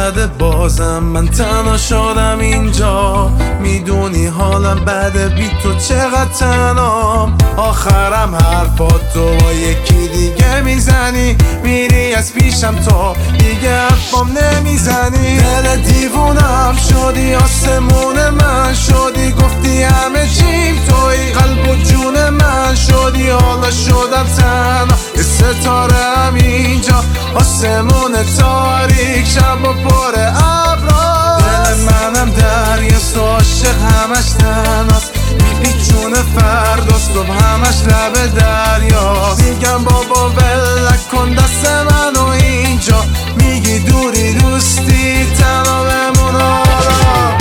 زده بازم من تنها شدم اینجا. میدونی حالم بده بی تو چقدر تنهام. آخرم حرفات تو با یکی دیگه میزنی، میری از پیشم تو دیگه حرفام نمیزنی. دل دیوونم شدی، آسمون من شدی، گفتی همه چیم توی قلب و جون من شدی. حالا شدم تنها، یه ستاره هم اینجا، آسمون تاریک شب و پر ابرا. دل منم دریاست و عاشق همش تنهاست، میپیچونه فرداست و همش لب دریاست. میگم بابا ولک کن دست منو اینجا، میگی دوری دوستی تنها بمون حالا.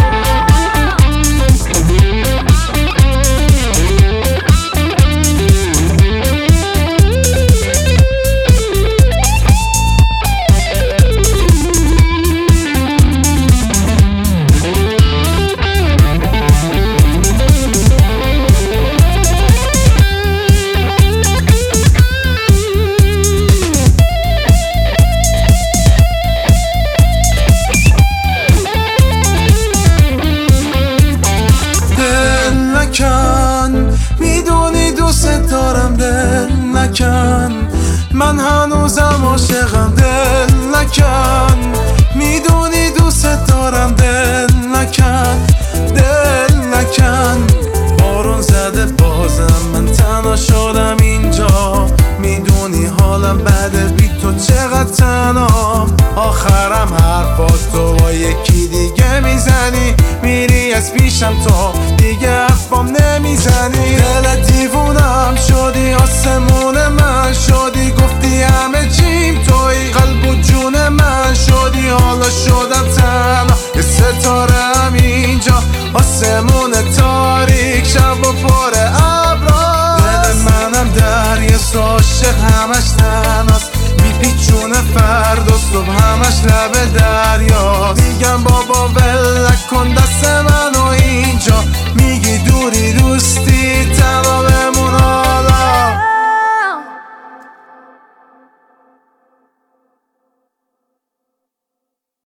میدونی دوست دارم، دل نکن، من هنوزم عاشقم، دل نکن. میدونی دوست دارم، دل نکن، دل نکن. بارون زده بازم من تنها شدم اینجا. میدونی حالم بده بی تو چقدر تنهام. آخرم حرفات تو با یکی دیگه میزنی، میری از پیشم تو دیگه حرفام نمیزنی. دل دیوونم شدی، آسمون من شدی، گفتی همه چیم توی قلب و جون من شدی. حالا شدم تنها، یه ستاره هم اینجا، آسمون تاریک شب و پر ابرا. دل منم دریاست و عاشق همش تنهاست، میپیچونه فرداست و همش لب دریاست. میگم بابا ولک